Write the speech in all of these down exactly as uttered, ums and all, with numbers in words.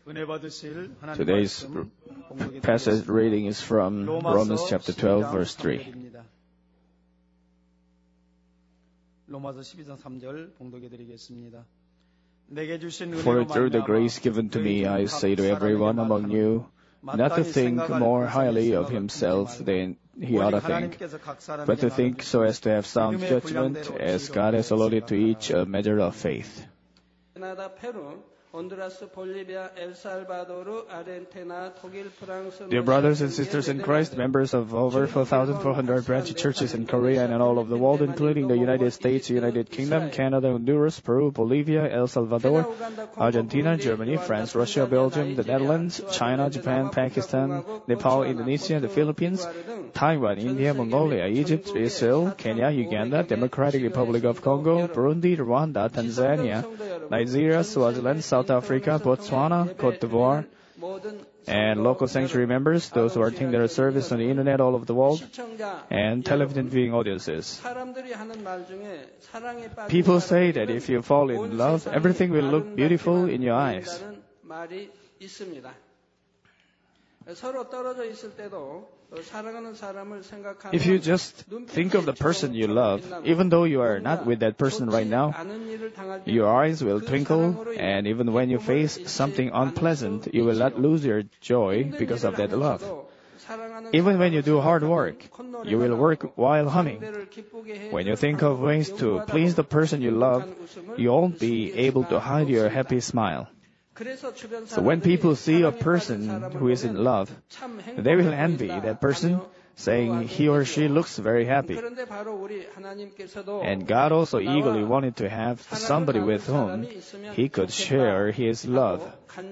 Today's passage reading is from Romans chapter twelve, verse three. For through the grace given to me, I say to everyone among you, not to think more highly of himself than he ought to think, but to think so as to have sound judgment, as God has allotted to each a measure of faith. Dear brothers and sisters in Christ, members of over four thousand four hundred branch churches in Korea and in all of the world, including the United States, United Kingdom, Canada, Honduras, Peru, Bolivia, El Salvador, Argentina, Germany, France, Russia, Belgium, the Netherlands, China, Japan, Pakistan, Nepal, Indonesia, the Philippines, Taiwan, India, Mongolia, Egypt, Israel, Kenya, Uganda, Democratic Republic of Congo, Burundi, Rwanda, Tanzania, Nigeria, Swaziland, South Africa, Botswana, Cote d'Ivoire, and local sanctuary members, those who are attending their service on the internet all over the world, and television viewing audiences. People say that if you fall in love, everything will look beautiful in your eyes. If you just think of the person you love, even though you are not with that person right now, your eyes will twinkle, and even when you face something unpleasant, you will not lose your joy because of that love. Even when you do hard work, you will work while humming. When you think of ways to please the person you love, you won't be able to hide your happy smile. So when people see a person who is in love, they will envy that person, saying he or she looks very happy. And God also eagerly wanted to have somebody with whom He could share His love.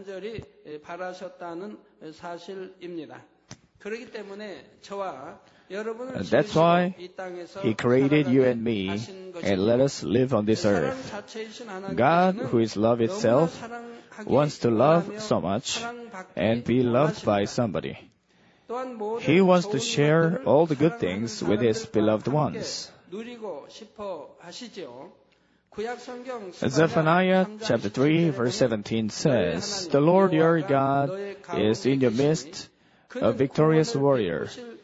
And that's why He created you and me and let us live on this earth. God, who is love itself, wants to love so much and be loved by somebody. He wants to share all the good things with His beloved ones. Zephaniah chapter three, verse seventeen says, "The Lord your God is in your midst, a victorious warrior.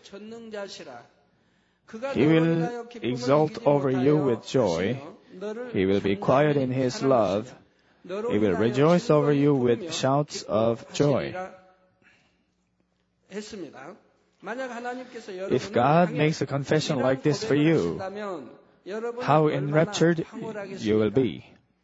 He will exult over you with joy. He will be quiet in His love. He will rejoice over you with shouts of joy." If God makes a confession like this for you, how enraptured you will be.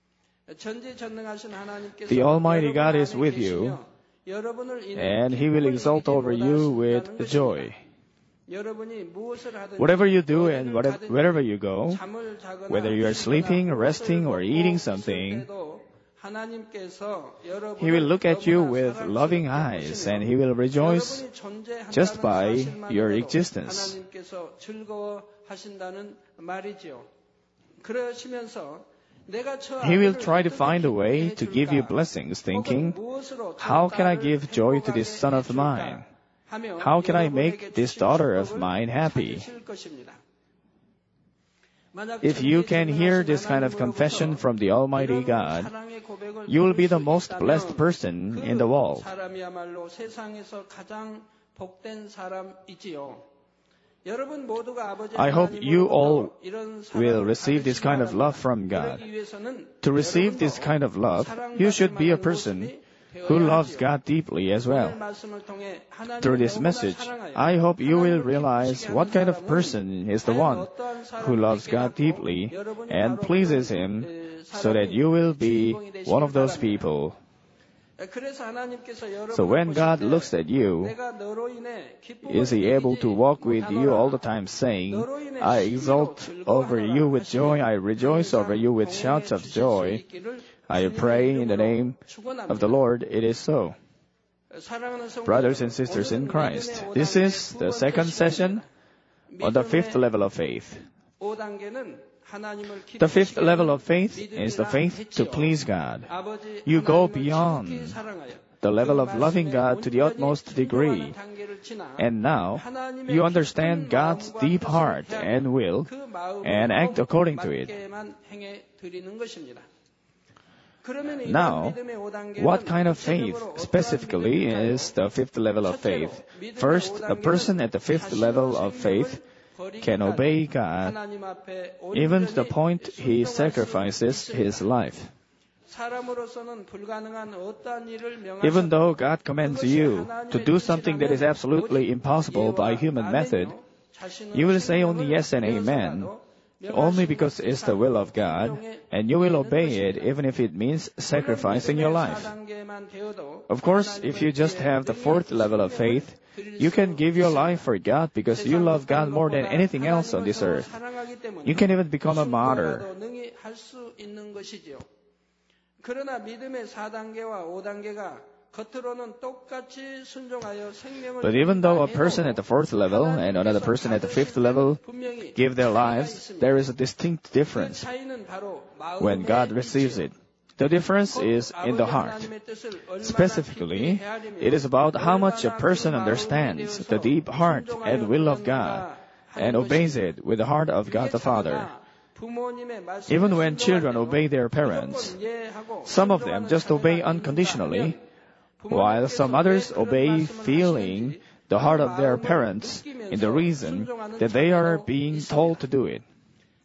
The Almighty God is with you, and He will exult over you with joy. Whatever you do and whatever, wherever you go, whether you are sleeping, resting, or eating something, He will look at you with loving eyes, and He will rejoice just by your existence. He will try to find a way to give you blessings, thinking, "How can I give joy to this son of mine? How can I make this daughter of mine happy?" If you can hear this kind of confession from the Almighty God, you will be the most blessed person in the world. I hope you all will receive this kind of love from God. To receive this kind of love, you should be a person who loves God deeply as well. Through this message, I hope you will realize what kind of person is the one who loves God deeply and pleases Him, so that you will be one of those people. So when God looks at you, is He able to walk with you all the time saying, "I exult over you with joy, I rejoice over you with shouts of joy"? I pray in the name of the Lord, it is so. Brothers and sisters in Christ, this is the second session on the fifth level of faith. The fifth level of faith is the faith to please God. You go beyond the level of loving God to the utmost degree. And now, you understand God's deep heart and will, and act according to it. Now, what kind of faith specifically is the fifth level of faith? First, a person at the fifth level of faith can obey God even to the point he sacrifices his life. Even though God commands you to do something that is absolutely impossible by human method, you will say only yes and amen, only because it's the will of God, and you will obey it even if it means sacrificing your life. Of course, if you just have the fourth level of faith, you can give your life for God because you love God more than anything else on this earth. You can even become a martyr. But even though a person at the fourth level and another person at the fifth level give their lives, there is a distinct difference when God receives it. The difference is in the heart. Specifically, it is about how much a person understands the deep heart and will of God and obeys it with the heart of God the Father. Even when children obey their parents, some of them just obey unconditionally, while some others obey feeling the heart of their parents in the reason that they are being told to do it.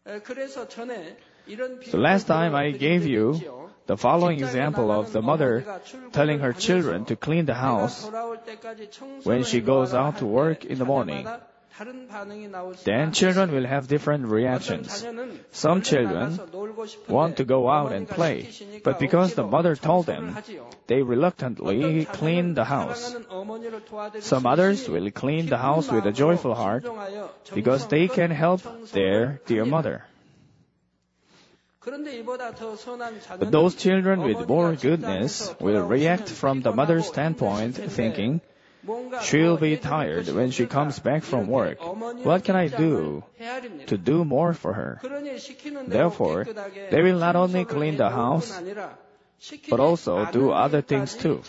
So last time I gave you the following example of the mother telling her children to clean the house when she goes out to work in the morning. Then children will have different reactions. Some children want to go out and play, but because the mother told them, they reluctantly clean the house. Some others will clean the house with a joyful heart because they can help their dear mother. But those children with more goodness will react from the mother's standpoint, thinking, she'll be tired when she comes back from work. What can I do to do more for her? Therefore, they will not only clean the house, but also do other things too.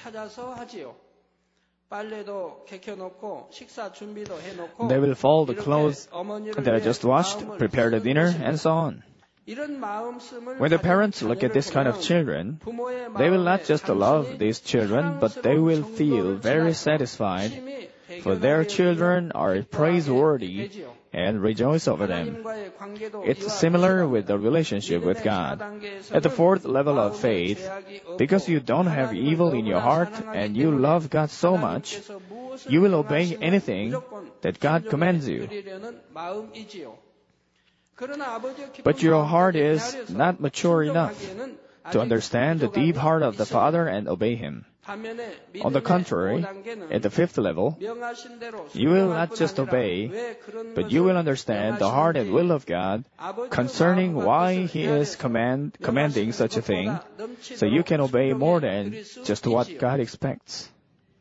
They will fold the clothes that are just washed, prepare the dinner, and so on. When the parents look at this kind of children, they will not just love these children, but they will feel very satisfied, for their children are praiseworthy and rejoice over them. It's similar with the relationship with God. At the fourth level of faith, because you don't have evil in your heart and you love God so much, you will obey anything that God commands you. But your heart is not mature enough to understand the deep heart of the Father and obey Him. On the contrary, at the fifth level, you will not just obey, but you will understand the heart and will of God concerning why He is command, commanding such a thing, so you can obey more than just what God expects.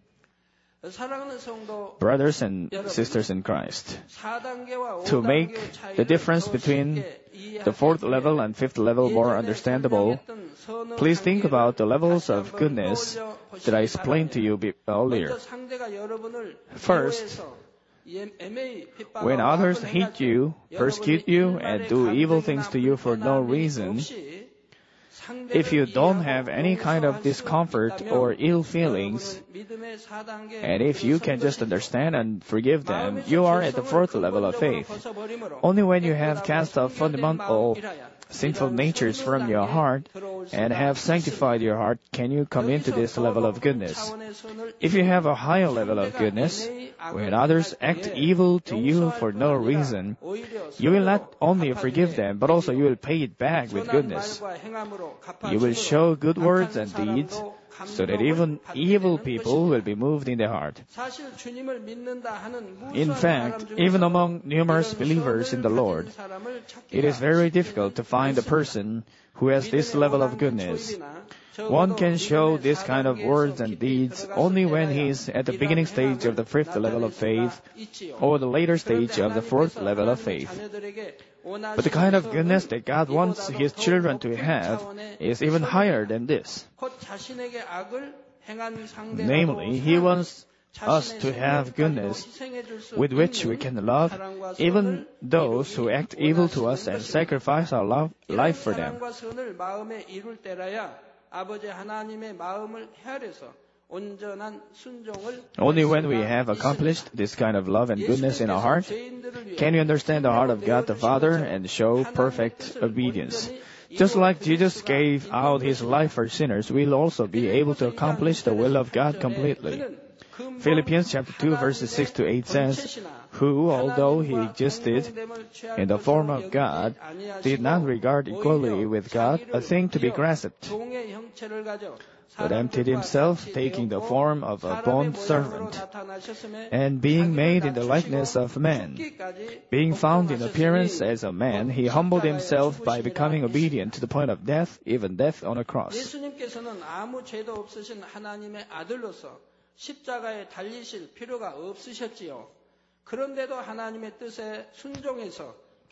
Brothers and sisters in Christ, to make the difference between the fourth level and fifth level more understandable, please think about the levels of goodness that I explained to you earlier. First, when others hate you, persecute you, and do evil things to you for no reason, if you don't have any kind of discomfort or ill feelings, and if you can just understand and forgive them, you are at the fourth level of faith. Only when you have cast off fundamental sinful natures from your heart and have sanctified your heart can you come into this level of goodness. If you have a higher level of goodness, when others act evil to you for no reason, you will not only forgive them, but also you will pay it back with goodness. You will show good words and deeds, so that even evil people will be moved in their heart. In fact, even among numerous believers in the Lord, it is very difficult to find a person who has this level of goodness. One can show this kind of words and deeds only when he is at the beginning stage of the fifth level of faith or the later stage of the fourth level of faith. But the kind of goodness that God wants His children to have is even higher than this. Namely, He wants us to have goodness with which we can love even those who act evil to us and sacrifice our love, life for them. 아버지 하나님의 마음을 헤아려서 Only when we have accomplished this kind of love and goodness in our heart can we understand the heart of God the Father and show perfect obedience. Just like Jesus gave out his life for sinners, we'll also be able to accomplish the will of God completely. Philippians chapter two verses six to eight says, who, although he existed in the form of God, did not regard equality with God a thing to be grasped, but emptied himself, taking the form of a bond servant, and being made in the likeness of man. Being found in appearance as a man, he humbled himself by becoming obedient to the point of death, even death on a cross. 예수님께서는 아무 죄도 없으신 하나님의 아들로서 십자가에 달리실 필요가 없으셨지요. 그런데도 하나님의 뜻에 순종해서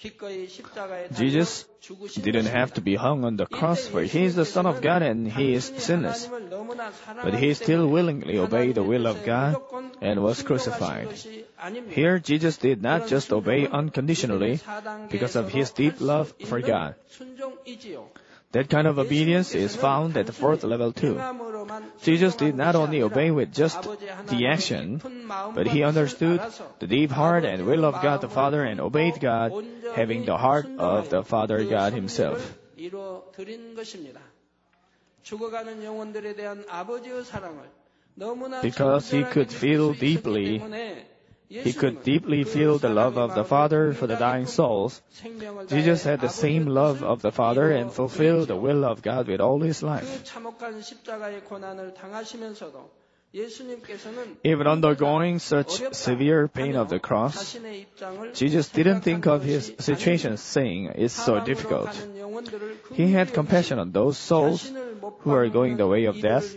Jesus didn't have to be hung on the cross, for he is the Son of God and he is sinless. But he still willingly obeyed the will of God and was crucified. Here, Jesus did not just obey unconditionally because of his deep love for God. That kind of obedience is found at the fourth level too. Jesus did not only obey with just the action, but he understood the deep heart and will of God the Father and obeyed God, having the heart of the Father God himself. Because he could feel deeply He could deeply feel the love of the Father for the dying souls. Jesus had the same love of the Father and fulfilled the will of God with all his life. Even undergoing such severe pain of the cross, Jesus didn't think of his situation saying, it's so difficult. He had compassion on those souls who are going the way of death,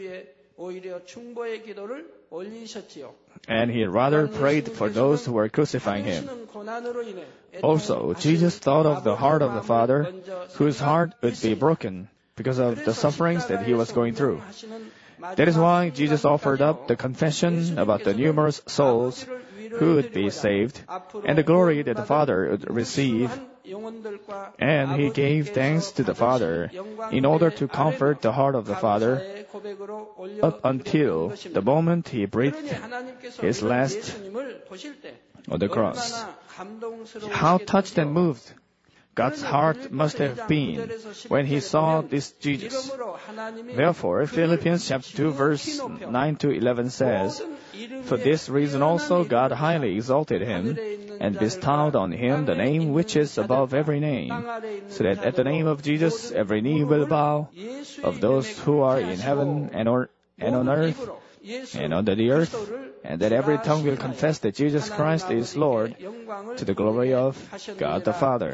and he rather prayed for those who were crucifying him. Also, Jesus thought of the heart of the Father, whose heart would be broken because of the sufferings that he was going through. That is why Jesus offered up the confession about the numerous souls who would be saved and the glory that the Father would receive. And he gave thanks to the Father in order to comfort the heart of the Father up until the moment he breathed his last on the cross. How touched and moved God's heart must have been when he saw this Jesus. Therefore, Philippians chapter two verse nine to eleven says, for this reason also God highly exalted him and bestowed on him the name which is above every name, so that at the name of Jesus every knee will bow, of those who are in heaven and, or, and on earth and under the earth, and that every tongue will confess that Jesus Christ is Lord, to the glory of God the Father.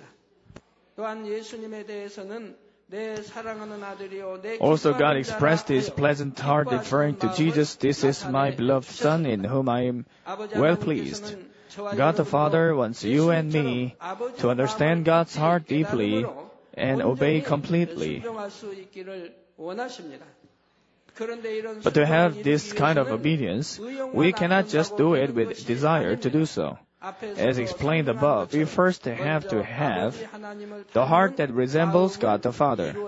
Also, God expressed his pleasant heart referring to Jesus, this is my beloved Son in whom I am well pleased. God the Father wants you and me to understand God's heart deeply and obey completely. But to have this kind of obedience, we cannot just do it with desire to do so. As explained above, we first have to have the heart that resembles God the Father.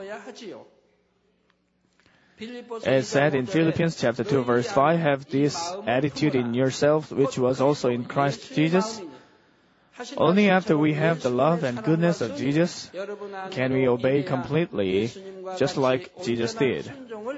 As said in Philippians chapter two verse five, have this attitude in yourselves which was also in Christ Jesus. Only after we have the love and goodness of Jesus can we obey completely, just like Jesus did.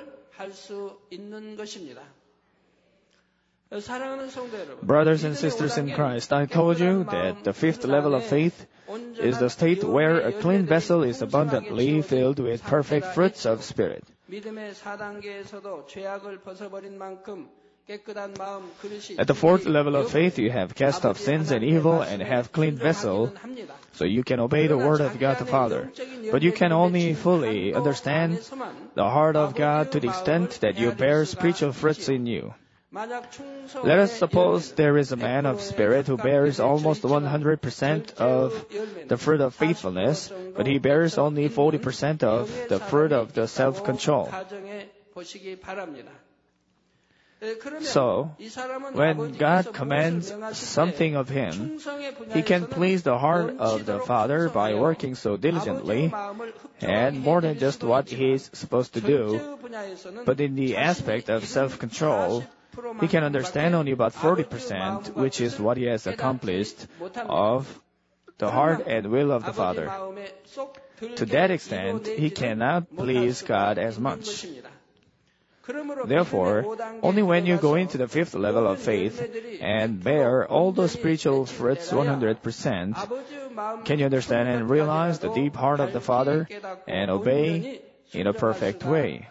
Brothers and sisters in Christ, I told you that the fifth level of faith is the state where a clean vessel is abundantly filled with perfect fruits of Spirit. At the fourth level of faith, you have cast off sins and evil and have clean vessel, so you can obey the word of God the Father. But you can only fully understand the heart of God to the extent that you bear spiritual fruits in you. Let us suppose there is a man of spirit who bears almost one hundred percent of the fruit of faithfulness, but he bears only forty percent of the fruit of the self-control. So, when God commands something of him, he can please the heart of the father by working so diligently, and more than just what he is supposed to do, but in the aspect of self-control, he can understand only about forty percent, which is what he has accomplished of the heart and will of the Father. To that extent, he cannot please God as much. Therefore, only when you go into the fifth level of faith and bear all the spiritual fruits one hundred percent, can you understand and realize the deep heart of the Father and obey in a perfect way.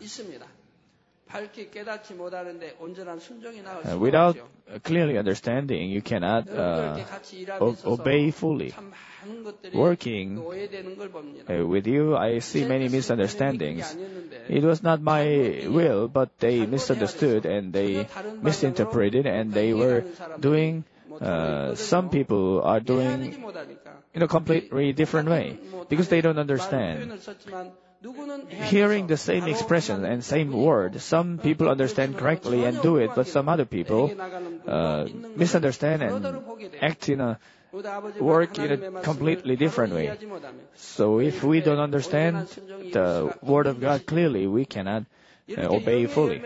Uh, without clearly understanding, you cannot uh, o- obey fully. Working uh, with you, I see many misunderstandings. It was not my will, but they misunderstood and they misinterpreted, and they were doing, uh, some people are doing in a completely different way because they don't understand. Hearing the same expression and same word, some people understand correctly and do it, but some other people uh, misunderstand and act in a work in a completely different way. So if we don't understand the Word of God clearly, we cannot uh, obey fully.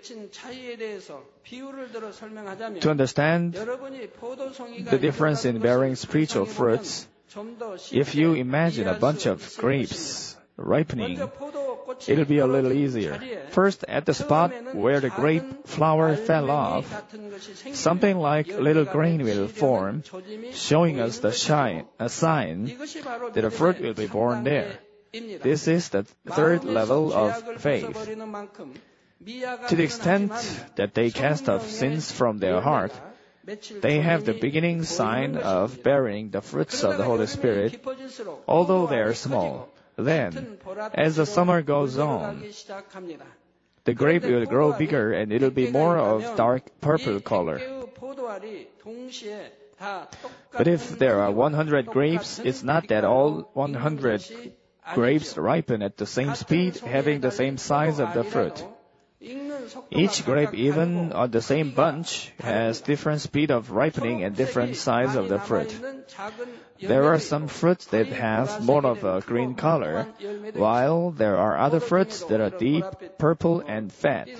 To understand the difference in bearing spiritual fruits, if you imagine a bunch of grapes ripening, it'll be a little easier. First, at the spot where the grape flower fell off, something like little grain will form, showing us the shine, a sign that a fruit will be born there. This is the third level of faith. To the extent that they cast off sins from their heart, they have the beginning sign of bearing the fruits of the Holy Spirit, although they are small. Then, as the summer goes on, the grape will grow bigger and it will be more of dark purple color. But if there are one hundred grapes, it's not that all one hundred grapes ripen at the same speed, having the same size of the fruit. Each grape, even on the same bunch, has different speed of ripening and different size of the fruit. There are some fruits that have more of a green color, while there are other fruits that are deep purple and fat.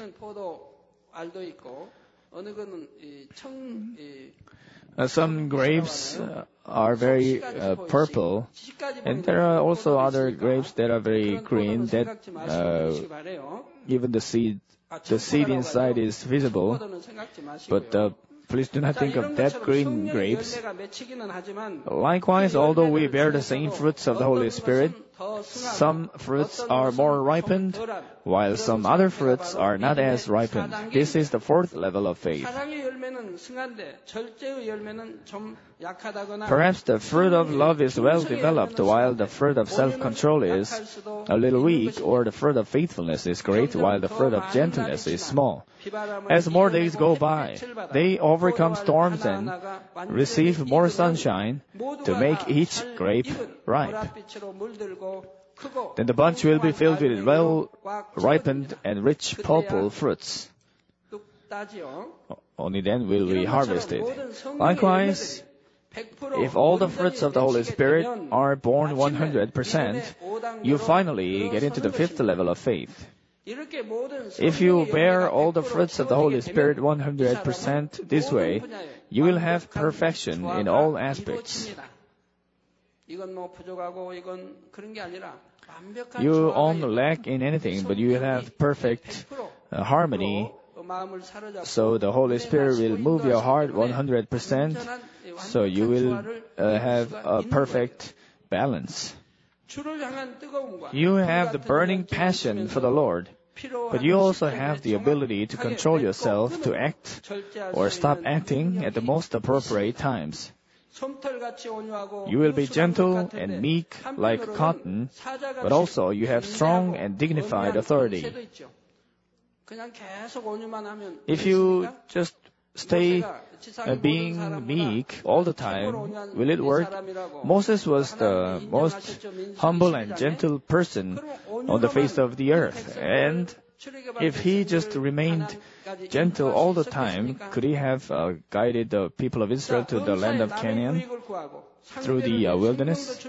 Uh, some grapes uh, are very uh, purple, and there are also other grapes that are very green, that uh, even the seed, the seed inside is visible, but uh, please do not think of that green grapes. Likewise, although we bear the same fruits of the Holy Spirit, some fruits are more ripened, while some other fruits are not as ripened. This is the fourth level of faith. Perhaps the fruit of love is well developed, while the fruit of self-control is a little weak, or the fruit of faithfulness is great, while the fruit of gentleness is small. As more days go by, they overcome storms and receive more sunshine to make each grape ripe. Then the bunch will be filled with well-ripened and rich purple fruits. Only then will we harvest it. Likewise, if all the fruits of the Holy Spirit are born one hundred percent, you finally get into the fifth level of faith. If you bear all the fruits of the Holy Spirit one hundred percent this way, you will have perfection in all aspects. You won't lack in anything, but you will have perfect uh, harmony. So the Holy Spirit will move your heart one hundred percent, so you will uh, have a perfect balance. You have the burning passion for the Lord, but you also have the ability to control yourself to act or stop acting at the most appropriate times. You will be gentle and meek like cotton, but also you have strong and dignified authority. If you just stay uh, being meek all the time, will it work? Moses was the most humble and gentle person on the face of the earth, and If he just remained gentle all the time, could he have uh, guided the people of Israel to the land of Canaan through the uh, wilderness?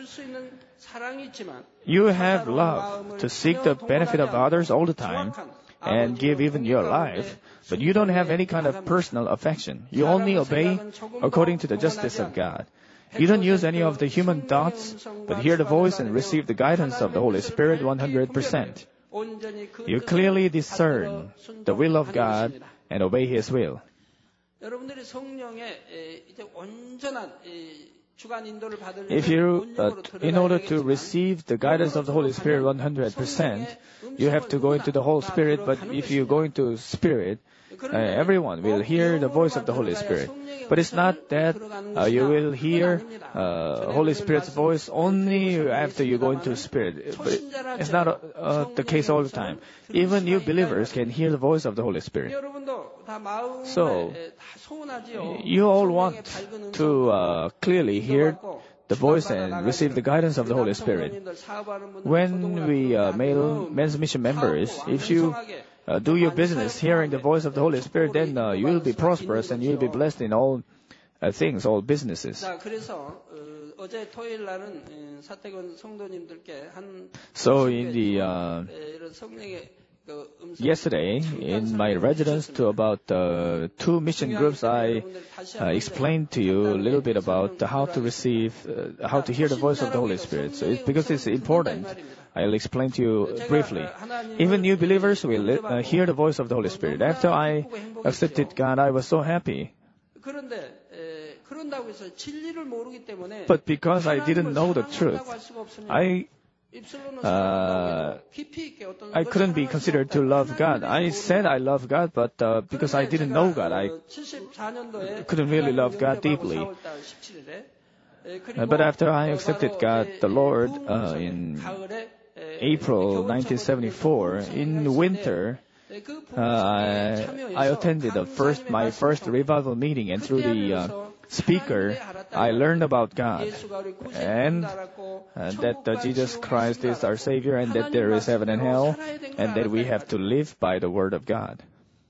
You have love to seek the benefit of others all the time and give even your life, but you don't have any kind of personal affection. You only obey according to the justice of God. You don't use any of the human thoughts, but hear the voice and receive the guidance of the Holy Spirit one hundred percent. You clearly discern the will of God and obey His will. If you, uh, in order to receive the guidance of the Holy Spirit one hundred percent, you have to go into the whole Spirit, but if you go into Spirit, uh, everyone will hear the voice of the Holy Spirit. But it's not that uh, you will hear uh, Holy Spirit's voice only after you go into Spirit. But it's not uh, the case all the time. Even new believers can hear the voice of the Holy Spirit. So, you all want to uh, clearly hear the voice and receive the guidance of the Holy Spirit. When we uh, male men's mission members, if you uh, do your business hearing the voice of the Holy Spirit, then uh, you will be prosperous and you will be blessed in all uh, things, all businesses. So in the uh, yesterday, in my residence to about uh, two mission groups, I uh, explained to you a little bit about how to receive, uh, how to hear the voice of the Holy Spirit. So it's, because it's important, I'll explain to you briefly. Even new believers will uh, hear the voice of the Holy Spirit. After I accepted God, I was so happy. But because I didn't know the truth, I Uh, I couldn't be considered to love God. I said I love God, but uh, because I didn't know God, I couldn't really love God deeply. Uh, but after I accepted God, the Lord, uh, in April nineteen seventy-four, in winter, uh, I, I attended the first my first revival meeting, and through the uh, speaker, I learned about God and uh, that uh, Jesus Christ is our Savior and that there is heaven and hell and that we have to live by the Word of God.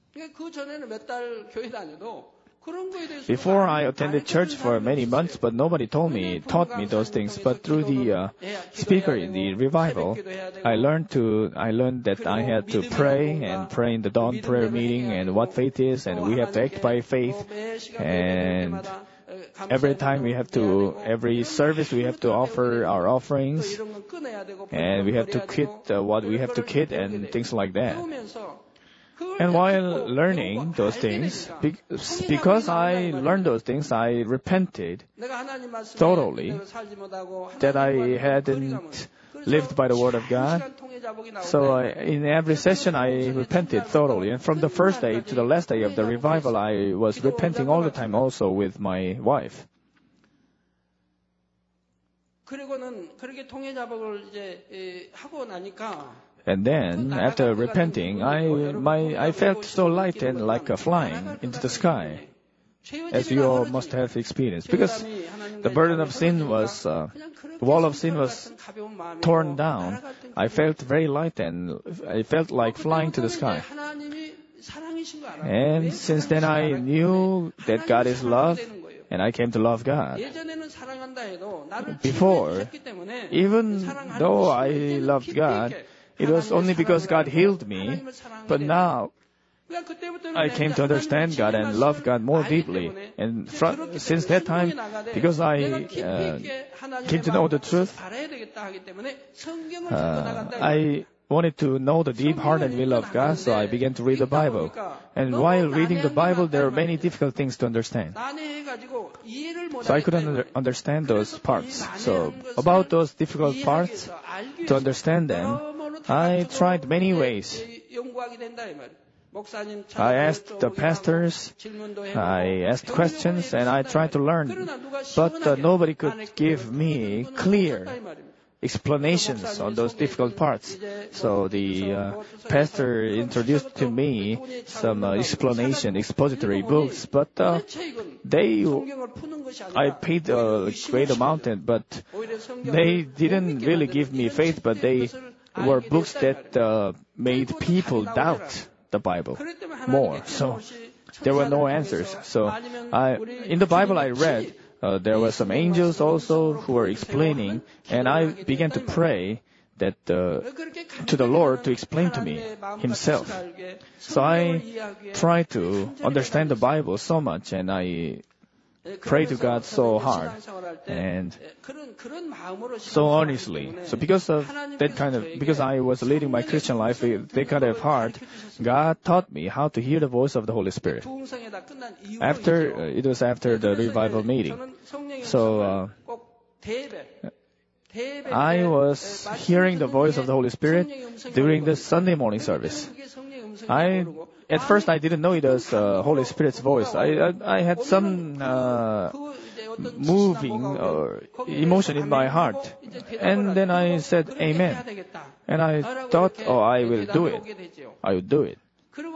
Before I attended church for many months, but nobody told me, taught me those things. But through the uh, speaker in the revival, I learned to, I learned that I had to pray and pray in the dawn prayer meeting and what faith is, and we have to act by faith. And every time we have to, every service we have to offer our offerings, and we have to quit uh, what we have to quit and things like that. And while learning those things, because I learned those things, I repented totally that I hadn't lived by the Word of God. So uh, in every session I repented thoroughly. And from the first day to the last day of the revival, I was repenting all the time also with my wife. And then, after repenting, I my I felt so light and like uh, flying into the sky, as you all must have experienced. Because the burden of sin was, uh, the wall of sin was torn down. I felt very light and I felt like flying to the sky. And since then I knew that God is love, and I came to love God. Before, even though I loved God, it was only because God healed me, but now I came to understand God and love God more deeply. And from, since that time, because I uh, came to know the truth, uh, I wanted to know the deep heart and will of God, so I began to read the Bible. And while reading the Bible, there are many difficult things to understand. So I couldn't under- understand those parts. So about those difficult parts, to understand them, I tried many ways. I asked the pastors, I asked questions, and I tried to learn. But uh, nobody could give me clear explanations on those difficult parts. So the uh, pastor introduced to me some uh, explanation, expository books, but uh, they, I paid a great amount, but they didn't really give me faith, but they were books that uh, made people doubt the Bible more. So there were no answers. So I, in the Bible I read, uh, there were some angels also who were explaining, and I began to pray that uh, to the Lord to explain to me Himself. So I tried to understand the Bible so much, and I pray to God so hard and so earnestly. So because of that kind of, because I was leading my Christian life with that kind of heart, God taught me how to hear the voice of the Holy Spirit. After, uh, it was after the revival meeting. So, uh, I was hearing the voice of the Holy Spirit during the Sunday morning service. I, at first I didn't know it was uh, Holy Spirit's voice. I, I, I had some uh, moving or emotion in my heart. And then I said, Amen. And I thought, oh, I will do it. I will do it.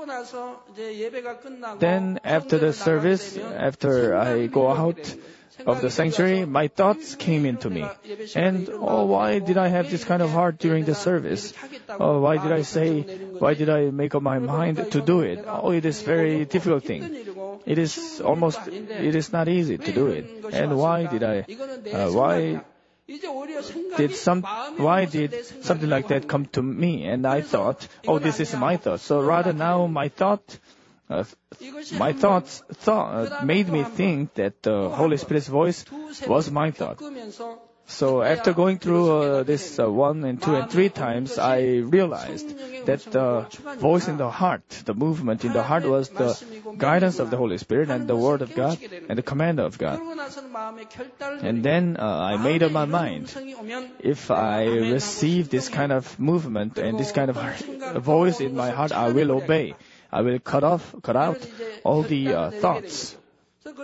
Then after the service, after I go out of the sanctuary, my thoughts came into me. And, oh, why did I have this kind of heart during the service? Oh, why did I say, why did I make up my mind to do it? Oh, it is very difficult thing. It is almost, it is not easy to do it. And why did I, uh, why did some, why did something like that come to me? And I thought, oh, this is my thought. So rather now my thought, Uh, my thoughts thought, uh, made me think that the Holy Spirit's voice was my thought. So after going through uh, this uh, one and two and three times, I realized that the voice in the heart, the movement in the heart was the guidance of the Holy Spirit and the Word of God and the command of God. And then uh, I made up my mind, if I receive this kind of movement and this kind of voice in my heart, I will obey. I will cut off, cut out all the uh, thoughts. So,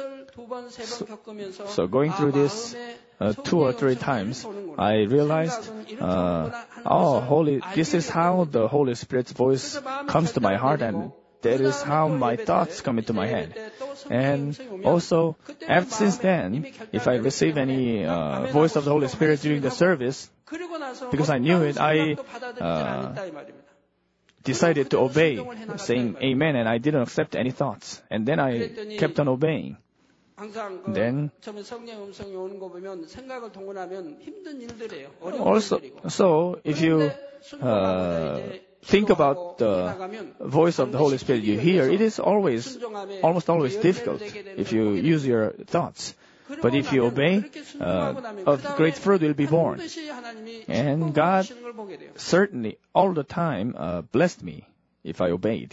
so going through this uh, two or three times, I realized, uh, oh, holy, this is how the Holy Spirit's voice comes to my heart, and that is how my thoughts come into my head. And also, after, since then, if I receive any uh, voice of the Holy Spirit during the service, because I knew it, I uh, decided to obey, saying Amen, and I didn't accept any thoughts. And then I kept on obeying. Then, also, so if you uh, think about the voice of the Holy Spirit you hear, it is always, almost always difficult if you use your thoughts. But if you obey, uh, a great fruit will be born. And God certainly all the time uh, blessed me if I obeyed.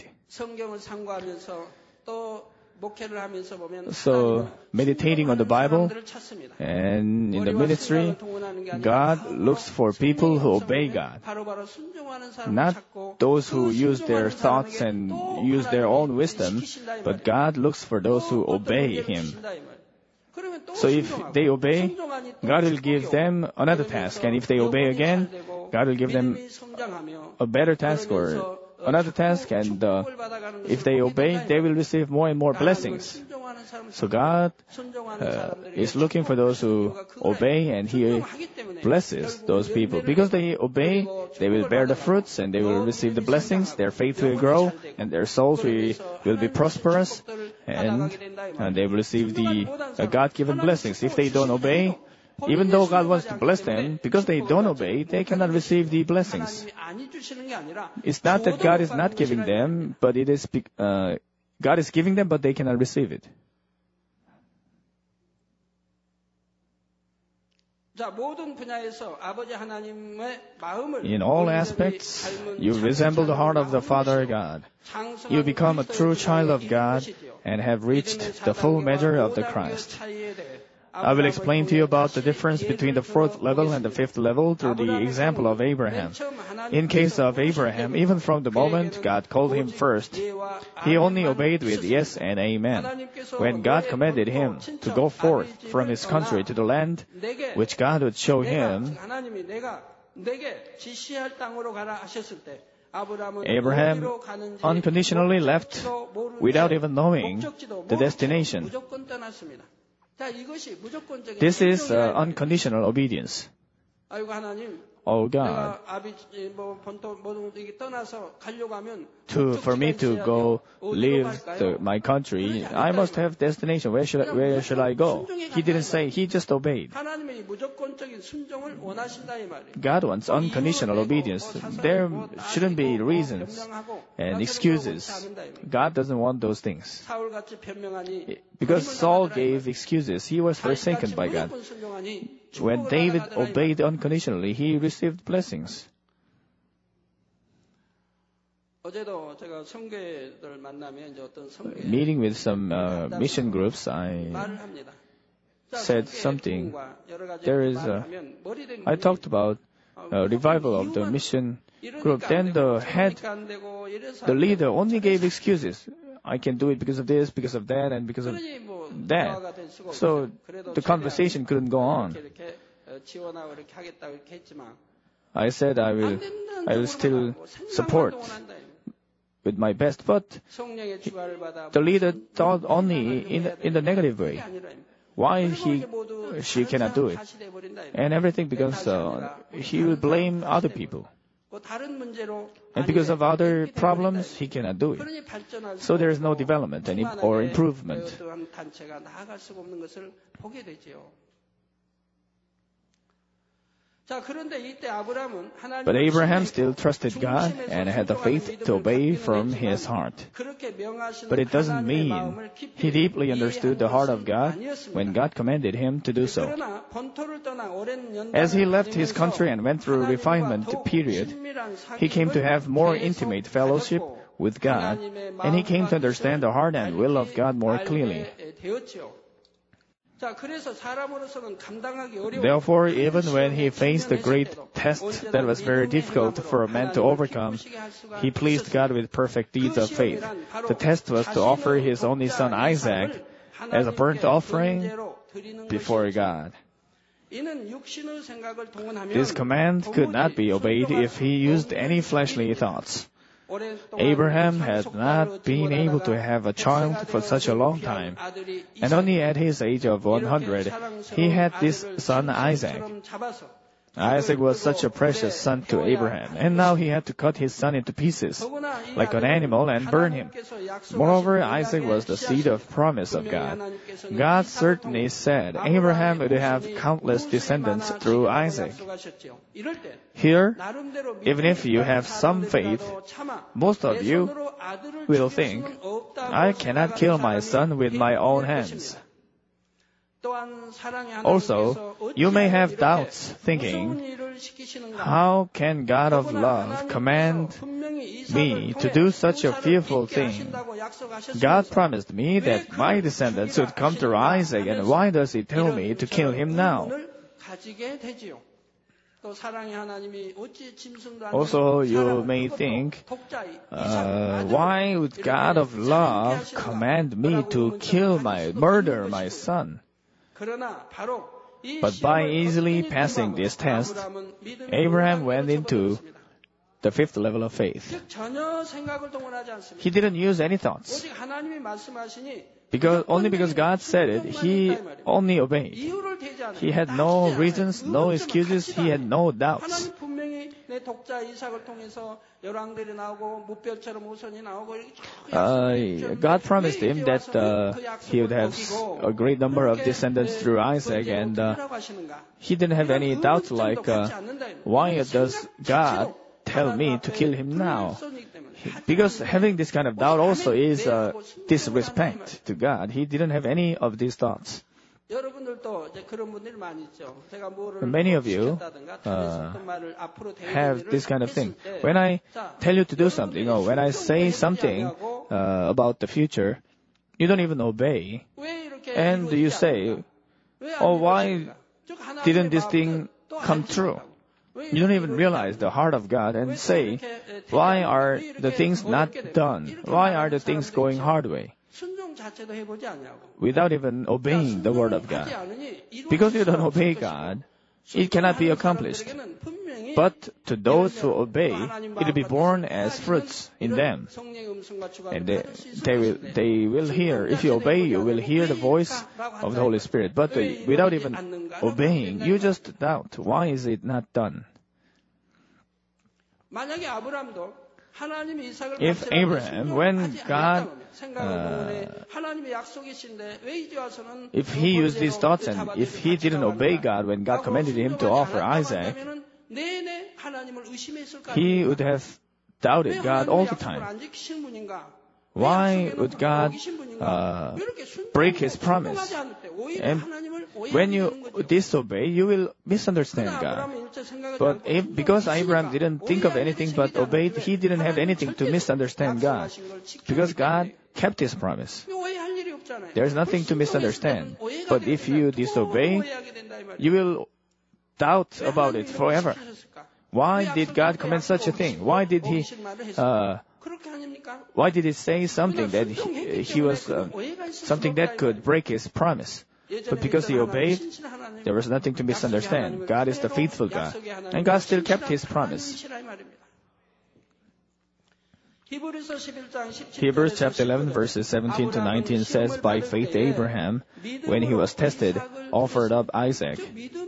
So, meditating on the Bible and in the ministry, God looks for people who obey God. Not those who use their thoughts and use their own wisdom, but God looks for those who obey Him. So if they obey, God will give them another task. And if they obey again, God will give them a better task or another task. And uh, if they obey, they will receive more and more blessings. So God uh, is looking for those who obey, and He blesses those people. Because they obey, they will bear the fruits and they will receive the blessings. Their faith will grow and their souls will, will be prosperous. And, and they will receive the uh, God-given blessings. If they don't obey, even though God wants to bless them, because they don't obey, they cannot receive the blessings. It's not that God is not giving them, but it is uh, God is giving them, but they cannot receive it. In all aspects, you resemble the heart of the Father God. You become a true child of God and have reached the full measure of the Christ. I will explain to you about the difference between the fourth level and the fifth level through the example of Abraham. In case of Abraham, even from the moment God called him first, he only obeyed with yes and amen. When God commanded him to go forth from his country to the land which God would show him, Abraham unconditionally left without even knowing the destination. This is uh, unconditional obedience. oh God, to, for me to go leave the, my country, I must have destination. Where should I, where should I go? He didn't say, he just obeyed. God wants unconditional obedience. There shouldn't be reasons and excuses. God doesn't want those things. Because Saul gave excuses, he was forsaken by God. When David obeyed unconditionally, he received blessings. Meeting with some uh, mission groups, I said something. There is a, I talked about a revival of the mission group. Then the head, the leader only gave excuses. I can do it because of this, because of that, and because of that. So the conversation couldn't go on. I said I will, I will still support with my best, but the leader thought only in in the negative way. Why he, she cannot do it, and everything becomes uh, he will blame other people. And because of other problems, he cannot do it. So there is no development and im- or improvement. But Abraham still trusted God and had the faith to obey from his heart. But it doesn't mean he deeply understood the heart of God when God commanded him to do so. As he left his country and went through a refinement period, he came to have more intimate fellowship with God, and he came to understand the heart and will of God more clearly. Therefore, even when he faced a great test that was very difficult for a man to overcome, he pleased God with perfect deeds of faith. The test was to offer his only son Isaac as a burnt offering before God. This command could not be obeyed if he used any fleshly thoughts. Abraham had not been able to have a child for such a long time, and only at his age of one hundred, he had this son Isaac. Isaac was such a precious son to Abraham, and now he had to cut his son into pieces, like an animal, and burn him. Moreover, Isaac was the seed of promise of God. God certainly said Abraham would have countless descendants through Isaac. Here, even if you have some faith, most of you will think, I cannot kill my son with my own hands. Also, you may have doubts, thinking, how can God of love command me to do such a fearful thing? God promised me that my descendants would come through Isaac, and why does He tell me to kill him now? Also, you may think, uh, why would God of love command me to kill my, murder my son? But by easily passing this test, Abraham went into the fifth level of faith. He didn't use any thoughts. Because, only because God said it, he only obeyed. He had no reasons, no excuses, he had no doubts. Uh, God promised him that uh, he would have a great number of descendants through Isaac, and uh, he didn't have any doubts like, uh, why does God tell me to kill him now? Because having this kind of doubt also is uh, disrespect to God. He didn't have any of these thoughts. Many of you uh, have this kind of thing. When I tell you to do something, or when I say something uh, about the future, you don't even obey. And you say, oh, why didn't this thing come true? You don't even realize the heart of God and say, why are the things not done? Why are the things going hard way? Without even obeying the word of God. Because you don't obey God, it cannot be accomplished. But to those who obey, it will be born as fruits in them. And they, they, will, they will hear. If you obey, you will hear the voice of the Holy Spirit. But uh, without even obeying, you just doubt. Why is it not done? 만약에 아브라함도 하나님이 이삭을 If 바치라고 Abraham, when 순종하지 God, 않았다면 생각을 uh, 보면 하나님의 약속이신데 왜 이제 와서는 if he used these thoughts and if he didn't obey God when God commanded him to offer Isaac, 내내 하나님을 의심했을 거 he would have doubted God all the time. Why would God uh, break His promise? And when you disobey, you will misunderstand God. But if, because Abraham didn't think of anything but obeyed, he didn't have anything to misunderstand God. Because God kept His promise. There is nothing to misunderstand. But if you disobey, you will doubt about it forever. Why did God command such a thing? Why did He uh, Why did He say something that He, he was uh, something that could break His promise? But because He obeyed, there was nothing to misunderstand. God is the faithful God, and God still kept His promise. Hebrews chapter eleven verses seventeen to nineteen says, by faith Abraham, when he was tested, offered up Isaac.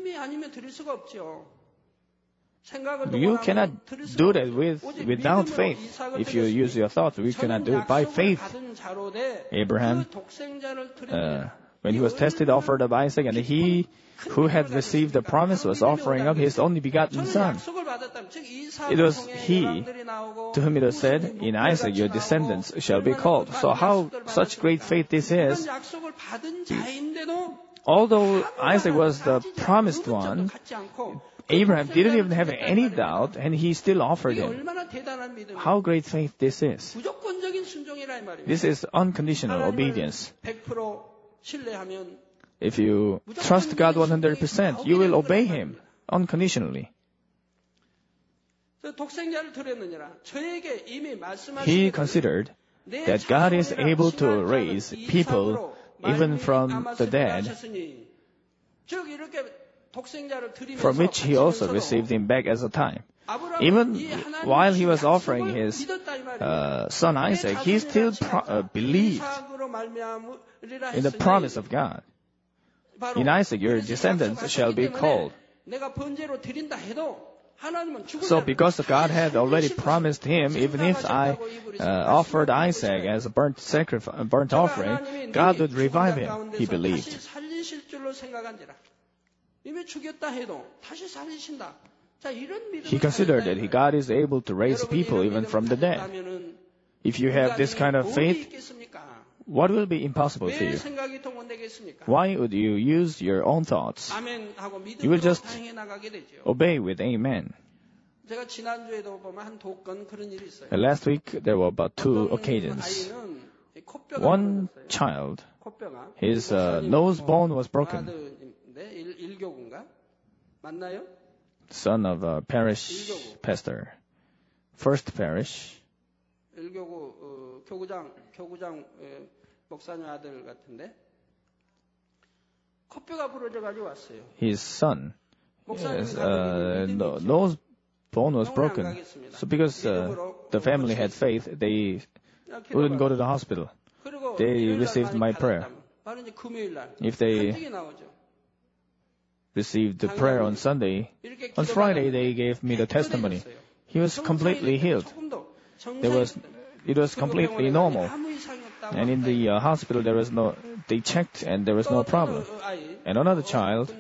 You cannot do that with, without faith. If you use your thoughts, we cannot do it. By faith, Abraham, uh, when he was tested, offered up Isaac, and he who had received the promise was offering up his only begotten son. It was he to whom it was said, in Isaac your descendants shall be called. So how such great faith this is, although Isaac was the promised one, Abraham didn't even have any doubt, and he still offered him. How great faith this is. This is unconditional obedience. If you trust God one hundred percent, you will obey Him unconditionally. He considered that God is able to raise people even from the dead, from which He also received him back as a time. Even while he was offering his uh, son Isaac, he still pro- uh, believed in the promise of God. In Isaac, your descendants shall be called. So because God had already promised him, even if I uh, offered Isaac as a burnt sacrifice, burnt offering, God would revive him, he believed. He considered that God is able to raise people even from the dead. If you have this kind of faith, what will be impossible for you? Why would you use your own thoughts? You will just obey with amen. Last week, there were about two occasions. One child, his uh, nose bone was broken. Son of a parish pastor. First parish. His son, yes, uh, no, nose bone was broken. So because uh, the family had faith, they wouldn't go to the hospital. They received my prayer. If they received the prayer on Sunday, on Friday they gave me the testimony. He was completely healed. There was, it was completely normal. And in the uh, hospital there was no, they checked and there was no problem. And another child,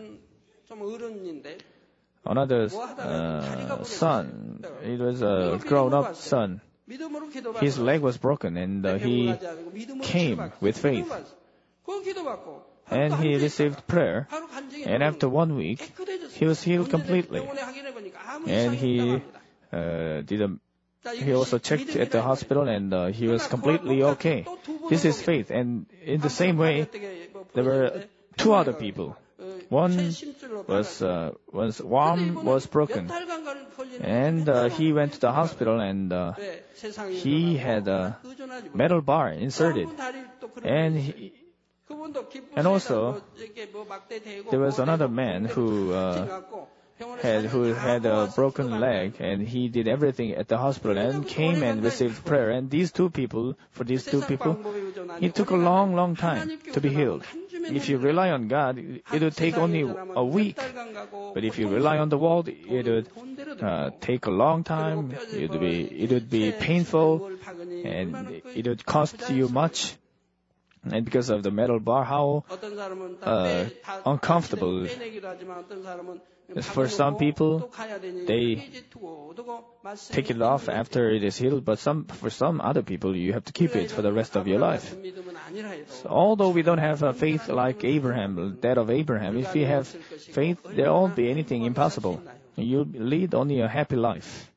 another uh, son, it was a grown-up son. His leg was broken and uh, he came with faith. And he received prayer, and after one week, he was healed completely. And he uh, did a, he also checked at the hospital, and uh, he was completely okay. This is faith. And in the same way, there were two other people. One was uh, was arm was broken, and uh, he went to the hospital, and uh, he had a metal bar inserted, and he, and also there was another man who uh, had who had a broken leg, and he did everything at the hospital and came and received prayer. And these two people, for these two people, it took a long, long time to be healed. If you rely on God, it would take only a week. But if you rely on the world, it would uh, take a long time. It would be, it would be painful, and it would cost you much. And because of the metal bar, how uh, uncomfortable. For some people, they take it off after it is healed, but some for some other people, you have to keep it for the rest of your life. So although we don't have a faith like Abraham, that of Abraham, if we have faith, there won't be anything impossible. You lead only a happy life.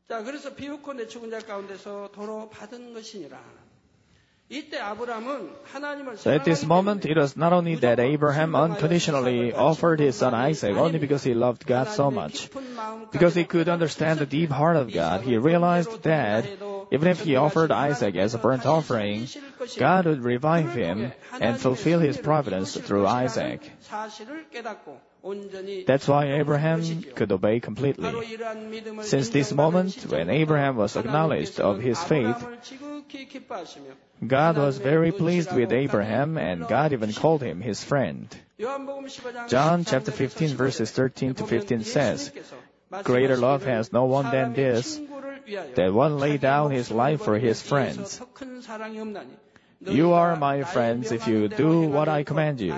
So at this moment, it was not only that Abraham unconditionally offered his son Isaac only because he loved God so much. Because he could understand the deep heart of God, he realized that even if he offered Isaac as a burnt offering, God would revive him and fulfill his providence through Isaac. That's why Abraham could obey completely. Since this moment, when Abraham was acknowledged of his faith, God was very pleased with Abraham, and God even called him his friend. John chapter fifteen verses thirteen to fifteen says, "Greater love has no one than this, that one lay down his life for his friends. You are my friends if you do what I command you.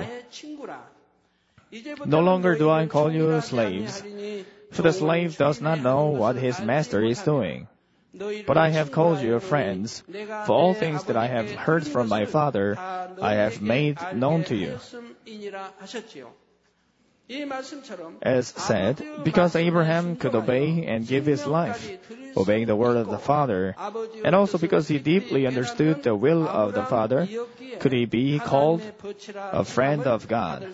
No longer do I call you slaves, for the slave does not know what his master is doing. But I have called you friends, for all things that I have heard from my Father, I have made known to you." As said, because Abraham could obey and give his life, obeying the word of the Father, and also because he deeply understood the will of the Father, could he be called a friend of God.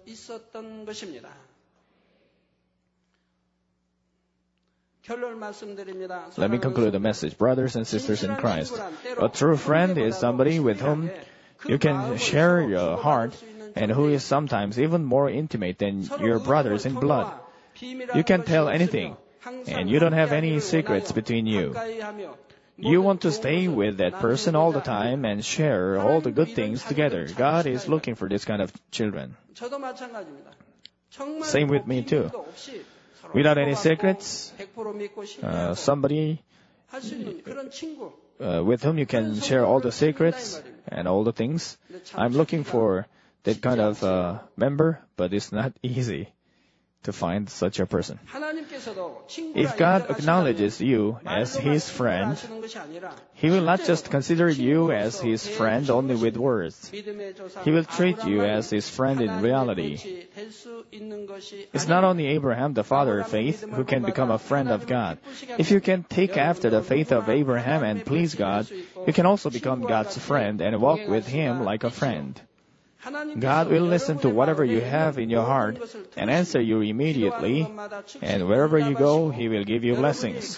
Let me conclude the message. Brothers and sisters in Christ, a true friend is somebody with whom you can share your heart and who is sometimes even more intimate than your brothers in blood. You can tell anything, and you don't have any secrets between you. You want to stay with that person all the time and share all the good things together. God is looking for this kind of children. Same with me too. Without any secrets, uh, somebody uh, with whom you can share all the secrets and all the things. I'm looking for that kind of uh, member, but it's not easy to find such a person. If God acknowledges you as His friend, He will not just consider you as His friend only with words. He will treat you as His friend in reality. It's not only Abraham, the father of faith, who can become a friend of God. If you can take after the faith of Abraham and please God, you can also become God's friend and walk with Him like a friend. God will listen to whatever you have in your heart and answer you immediately, and wherever you go, He will give you blessings.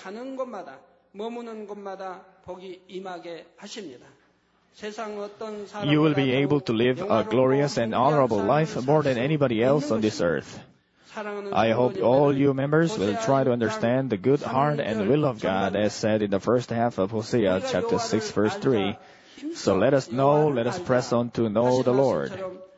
You will be able to live a glorious and honorable life more than anybody else on this earth. I hope all you members will try to understand the good heart and will of God as said in the first half of Hosea chapter six verse three. So let us know, let us press on to know the Lord.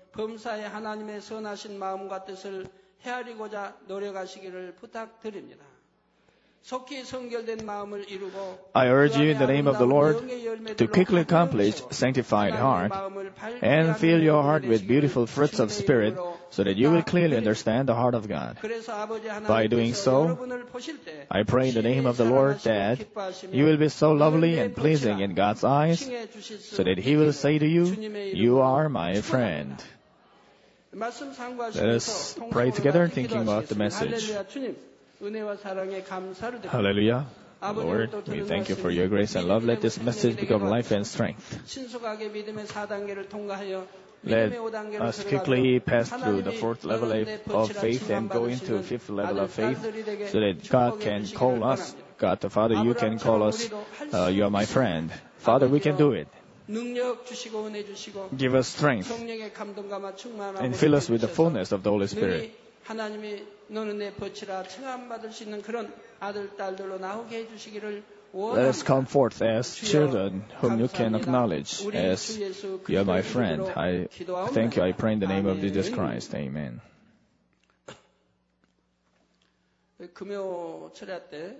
I urge you in the name of the Lord to quickly accomplish sanctified heart and fill your heart with beautiful fruits of Spirit so that you will clearly understand the heart of God. By doing so, I pray in the name of the Lord that you will be so lovely and pleasing in God's eyes so that He will say to you, "You are my friend." Let us pray together thinking about the message. Hallelujah. Lord, we thank you for your grace and love. Let this message become life and strength. Let us quickly pass through the fourth level of faith and go into the fifth level of faith so that God can call us. God the Father, you can call us, uh, you are my friend. Father, we can do it. Give us strength and fill us with the fullness of the Holy Spirit. Let us come forth as children whom you can acknowledge as you are my friend. I thank you. I pray in the name of Jesus Christ. Amen. 금요 철야 때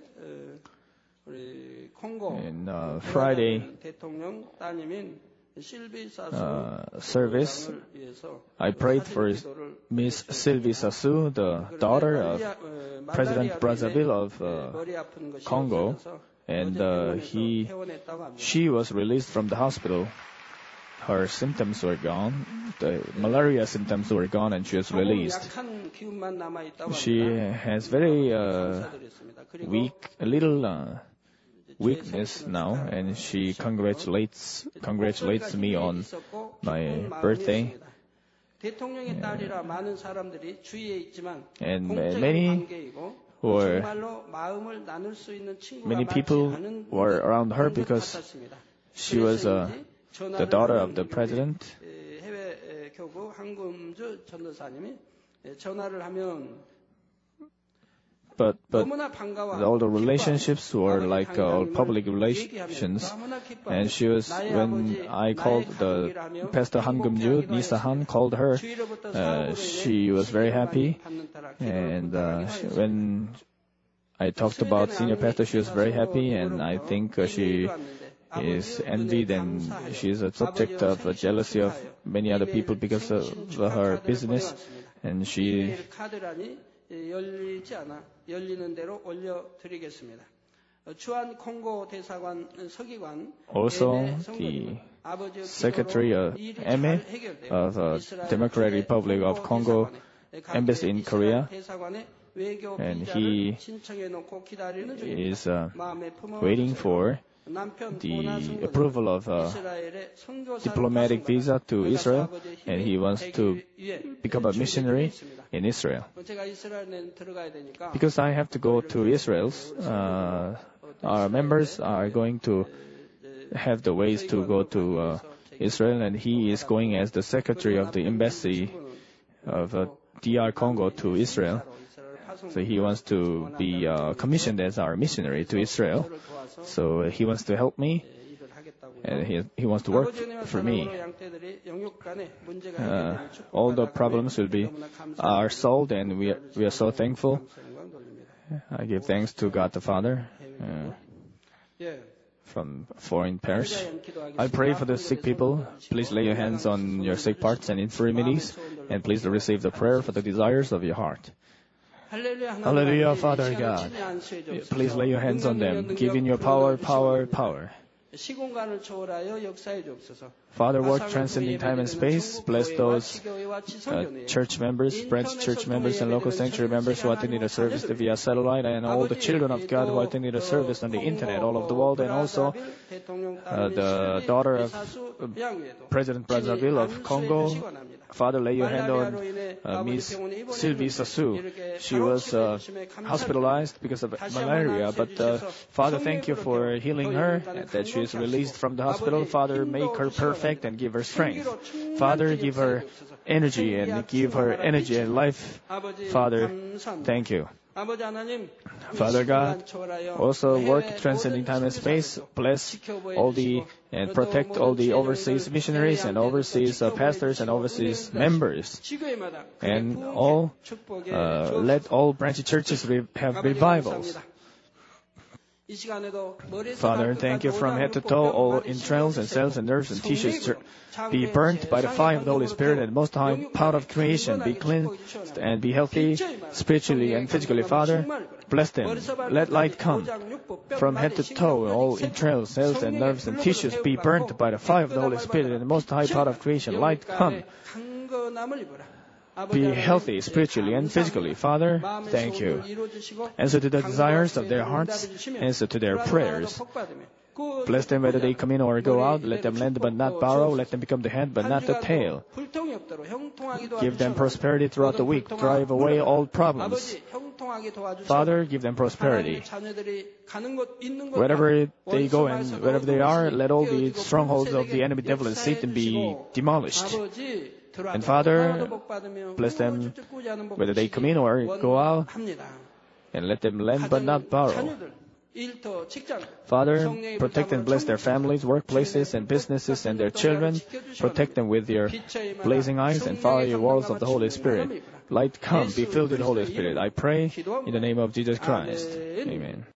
우리 콩고 In uh, Friday 대통령 따님인 실비 사수 uh, service, I prayed for Miss Sylvie Sassou, the daughter of President Brazzaville of uh, Congo, and uh, he, she was released from the hospital. Her symptoms were gone, the malaria symptoms were gone, and she was released. She has very uh, weak, a little uh, weakness now, and she congratulates congratulates me on my birthday. And many were many people were around her because she was uh, the daughter of the president. But, but all the relationships were like uh, all public relations. And she was, when I called the Pastor Han Geum-ju, Nisa Han called her, uh, she was very happy. And uh, she, when I talked about senior pastor, she was very happy. And I think uh, she is envied and she is a subject of uh, jealousy of many other people because of her business. And she 열리지 않아 열리는 대로 올려드리겠습니다. 주한 콩고 대사관 서기관 also the Secretary of M A of the Democratic Republic of Congo Embassy in Korea, and he is uh, waiting for the approval of a diplomatic visa to Israel, and he wants to become a missionary in Israel. Because I have to go to Israel, uh, our members are going to have the ways to go to uh, Israel, and he is going as the secretary of the embassy of uh, D R Congo to Israel. So he wants to be uh, commissioned as our missionary to Israel. So he wants to help me, and he he wants to work for me. Uh, all the problems will be are solved, and we are, we are so thankful. I give thanks to God the Father uh, from foreign parish. I pray for the sick people. Please lay your hands on your sick parts and infirmities, and please receive the prayer for the desires of your heart. Hallelujah, Father God. Please lay your hands on them. Give in your power, power, power. Father, work transcending time and space. Bless those uh, church members, branch church members, and local sanctuary members who are attending the service via satellite, and all the children of God who are attending the service on the internet all over the world, and also uh, the daughter of uh, President Brazzaville of Congo. Father, lay your hand on uh, Miss Sylvie Sassou. She was uh, hospitalized because of malaria, but uh, Father, thank you for healing her, and that she is released from the hospital. Father, make her perfect and give her strength. Father, give her energy and give her energy and life. Father, thank you. Father God, also work transcending time and space. Bless all the and protect all the overseas missionaries and overseas uh, pastors and overseas members, and all uh, let all branch churches re- have revivals. Father, thank you from head to toe, all entrails and cells and nerves and tissues be burnt by the fire of the Holy Spirit, and most high power of creation be cleansed and be healthy spiritually and physically. Father, bless them. Let light come from head to toe, all entrails, cells and nerves and tissues be burnt by the fire of the Holy Spirit, and the most high power of creation. Light come. Be healthy spiritually and physically. Father, thank you. Answer to the desires of their hearts. Answer to their prayers. Bless them whether they come in or go out. Let them lend but not borrow. Let them become the head but not the tail. Give them prosperity throughout the week. Drive away all problems. Father, give them prosperity. Wherever they go and wherever they are, let all the strongholds of the enemy, devil, and Satan be demolished. And Father, bless them whether they come in or go out, and let them lend but not borrow. Father, protect and bless their families, workplaces, and businesses, and their children. Protect them with your blazing eyes and fiery walls of the Holy Spirit. light come, be filled with the Holy Spirit. I pray in the name of Jesus Christ. Amen.